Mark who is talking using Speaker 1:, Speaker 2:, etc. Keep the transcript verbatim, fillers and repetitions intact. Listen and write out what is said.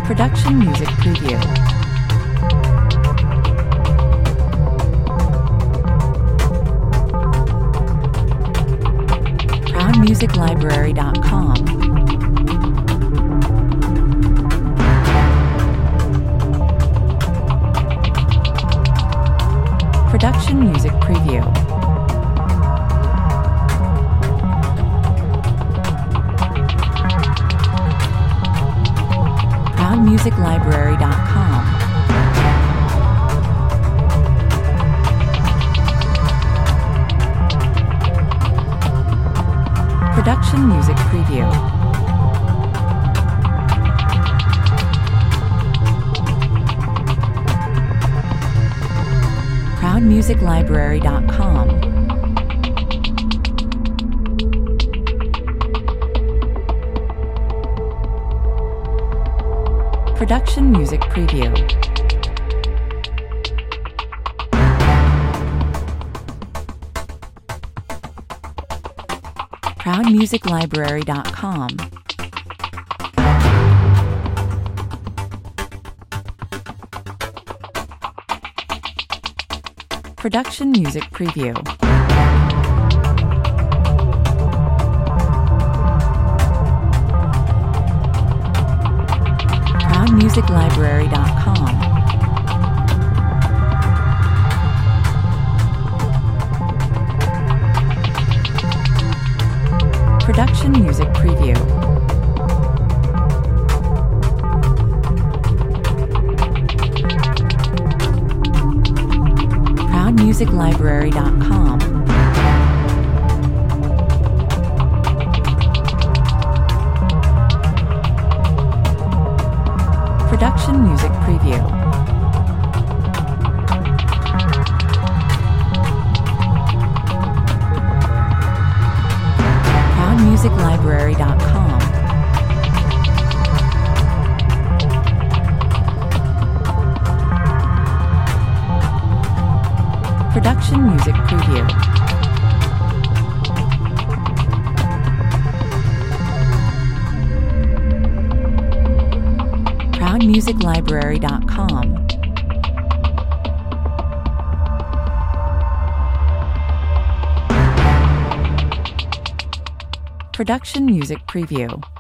Speaker 1: Production Music Preview. proud music library dot com. Production Music Preview. proud music library dot com. Production Music Preview. proud music library dot com. Production Music Preview. proud music library dot com. Production Music Preview. proud music library dot com. Production Music Preview. proud music library dot com. Production Music Preview. proud music library dot com. Production Music Preview. proud music library dot com. Production Music Preview.